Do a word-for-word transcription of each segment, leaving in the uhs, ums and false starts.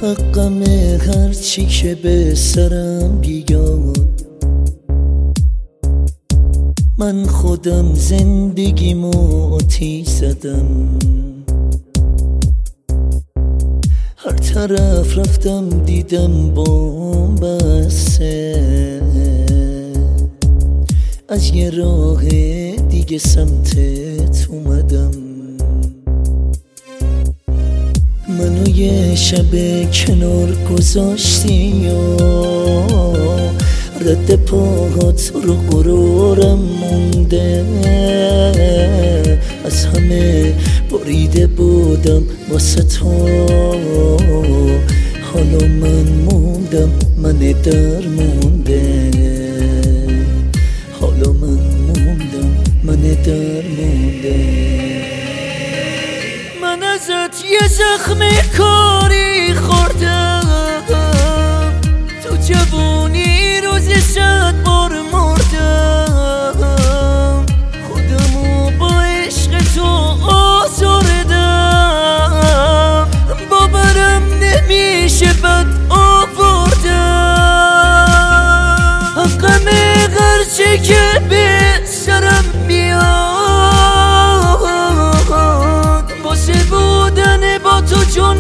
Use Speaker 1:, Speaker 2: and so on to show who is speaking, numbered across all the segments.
Speaker 1: حقمه هرچی که به سرم بیاد. من خودم زندگیمو آتیش زدم، هر طرف رفتم دیدم بمب بسته. از یه راه دیگه سمتت اومدم، منو یه شب کنار گذاشتی و رد پاهات رو غرورم مونده. از همه بریده بودم واسه تو، حالا من موندم، من در مونده. حالا من موندم، من در مونده. من ازت یه زخم کاری خوردم، تو جوونی روز صد بار مردم. خودمو با عشق تو آزردم، باورم نمیشه بد آوردم. حقمه هرچی که به سرم بیاد، واسه بودن با تو جون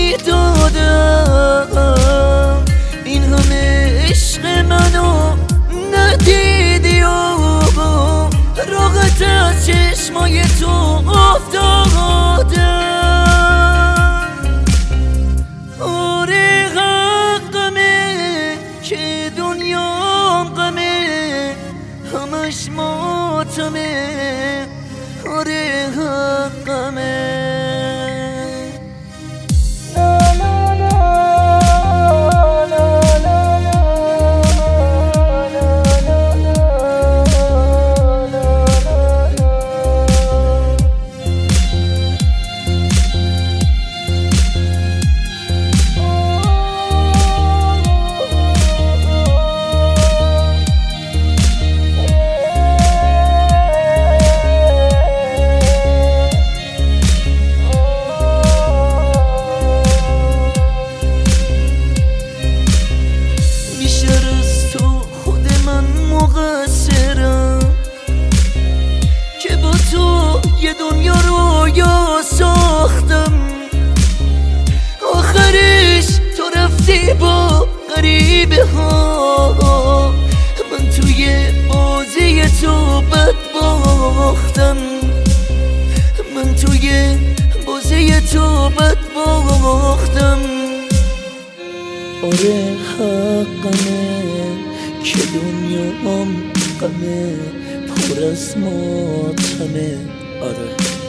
Speaker 1: میدادم. این همه عشق منو ندیدی و راحت از چشمای تو افتادم. آره حقمه که دنیام غمه، همش ماتمه. آره حقمه. که با تو یه دنیا رو یا ساختم، آخرش تو رفتی با غریبه ها. من توی بازی تو بد باختم، من توی بازی تو بد باختم. آره حقمه که دنیام غمه، پر از ماتمه. آره